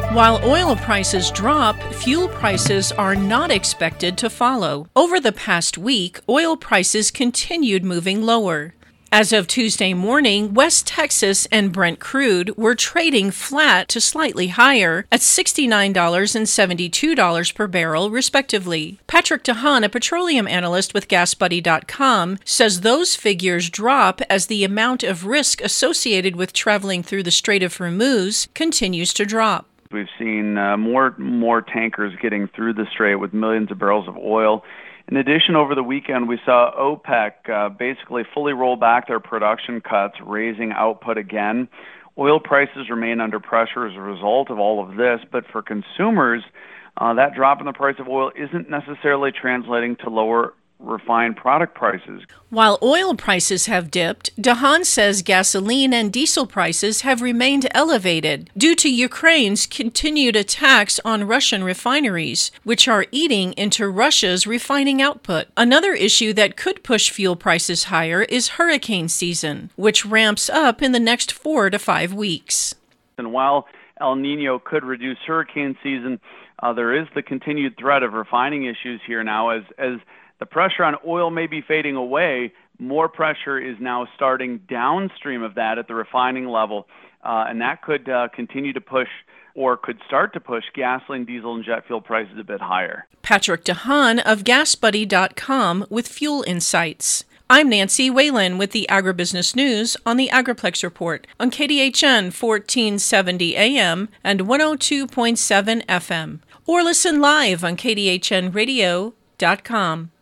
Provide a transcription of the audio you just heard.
While oil prices drop, fuel prices are not expected to follow. Over the past week, oil prices continued moving lower. As of Tuesday morning, West Texas and Brent crude were trading flat to slightly higher at $69 and $72 per barrel, respectively. Patrick DeHaan, a petroleum analyst with GasBuddy.com, says those figures drop as the amount of risk associated with traveling through the Strait of Hormuz continues to drop. We've seen more tankers getting through the strait with millions of barrels of oil. In addition, over the weekend, we saw OPEC basically fully roll back their production cuts, raising output again. Oil prices remain under pressure as a result of all of this, but for consumers, that drop in the price of oil isn't necessarily translating to lower refined product prices. While oil prices have dipped, DeHaan says gasoline and diesel prices have remained elevated due to Ukraine's continued attacks on Russian refineries, which are eating into Russia's refining output. Another issue that could push fuel prices higher is hurricane season, which ramps up in the next 4 to 5 weeks. And while El Nino could reduce hurricane season, there is the continued threat of refining issues here now as the pressure on oil may be fading away. More pressure is now starting downstream of that at the refining level, and that could continue to push or could start to push gasoline, diesel, and jet fuel prices a bit higher. Patrick DeHaan of GasBuddy.com with Fuel Insights. I'm Nancy Whalen with the Agribusiness News on the Agriplex Report on KDHN 1470 AM and 102.7 FM, or listen live on KDHNradio.com.